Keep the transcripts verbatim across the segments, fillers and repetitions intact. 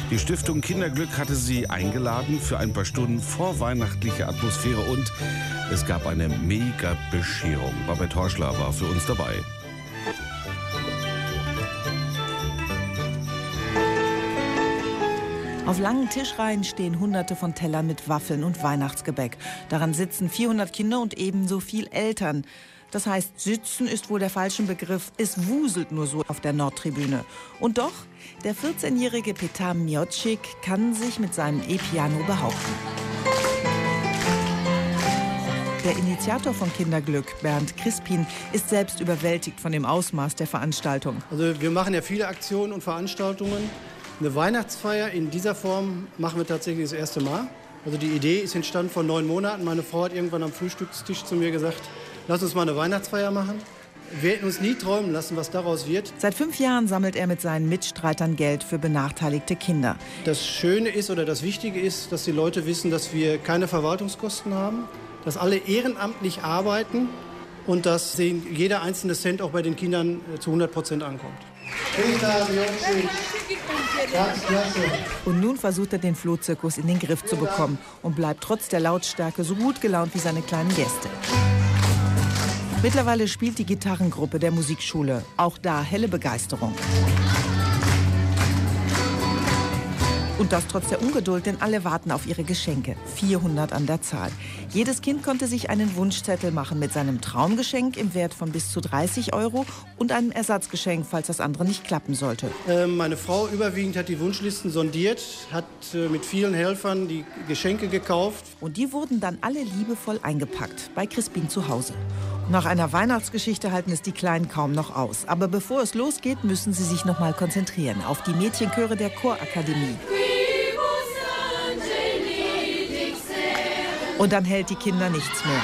Die Stiftung Kinderglück hatte sie eingeladen für ein paar Stunden vorweihnachtliche Atmosphäre und es gab eine mega Bescherung. Babette Horschler war für uns dabei. Auf langen Tischreihen stehen hunderte von Tellern mit Waffeln und Weihnachtsgebäck. Daran sitzen vierhundert Kinder und ebenso viel Eltern. Das heißt, sitzen ist wohl der falsche Begriff. Es wuselt nur so auf der Nordtribüne. Und doch, der vierzehnjährige Petar Miocic kann sich mit seinem E-Piano behaupten. Der Initiator von Kinderglück, Bernd Crispin, ist selbst überwältigt von dem Ausmaß der Veranstaltung. Also wir machen ja viele Aktionen und Veranstaltungen. Eine Weihnachtsfeier in dieser Form machen wir tatsächlich das erste Mal. Also die Idee ist entstanden vor neun Monaten. Meine Frau hat irgendwann am Frühstückstisch zu mir gesagt, lass uns mal eine Weihnachtsfeier machen. Wir hätten uns nie träumen lassen, was daraus wird. Seit fünf Jahren sammelt er mit seinen Mitstreitern Geld für benachteiligte Kinder. Das Schöne ist oder das Wichtige ist, dass die Leute wissen, dass wir keine Verwaltungskosten haben, dass alle ehrenamtlich arbeiten und dass jeder einzelne Cent auch bei den Kindern zu hundert Prozent ankommt. Und nun versucht er, den Flohzirkus in den Griff zu bekommen und bleibt trotz der Lautstärke so gut gelaunt wie seine kleinen Gäste. Mittlerweile spielt die Gitarrengruppe der Musikschule. Auch da helle Begeisterung. Und das trotz der Ungeduld, denn alle warten auf ihre Geschenke. vierhundert an der Zahl. Jedes Kind konnte sich einen Wunschzettel machen mit seinem Traumgeschenk im Wert von bis zu dreißig Euro und einem Ersatzgeschenk, falls das andere nicht klappen sollte. Äh, meine Frau überwiegend hat die Wunschlisten sondiert, hat äh, mit vielen Helfern die Geschenke gekauft. Und die wurden dann alle liebevoll eingepackt bei Crispin zu Hause. Nach einer Weihnachtsgeschichte halten es die Kleinen kaum noch aus. Aber bevor es losgeht, müssen sie sich noch mal konzentrieren auf die Mädchenchöre der Chorakademie. Und dann hält die Kinder nichts mehr.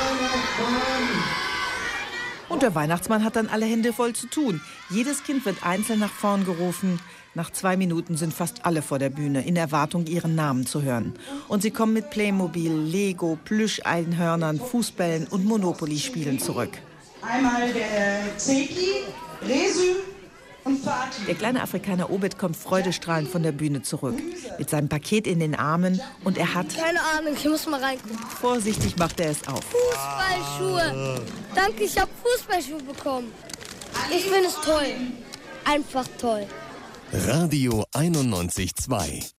Und der Weihnachtsmann hat dann alle Hände voll zu tun. Jedes Kind wird einzeln nach vorn gerufen. Nach zwei Minuten sind fast alle vor der Bühne, in Erwartung, ihren Namen zu hören. Und sie kommen mit Playmobil, Lego, Plüscheinhörnern, Fußbällen und Monopoly-Spielen zurück. Einmal der Zeki, Resu und Fatih. Der kleine Afrikaner Obed kommt freudestrahlend von der Bühne zurück. Mit seinem Paket in den Armen und er hat... Keine Ahnung, ich muss mal reingucken. Vorsichtig macht er es auf. Fußballschuhe. Danke, ich habe Fußballschuhe bekommen. Ich finde es toll. Einfach toll. Radio einundneunzig Komma zwei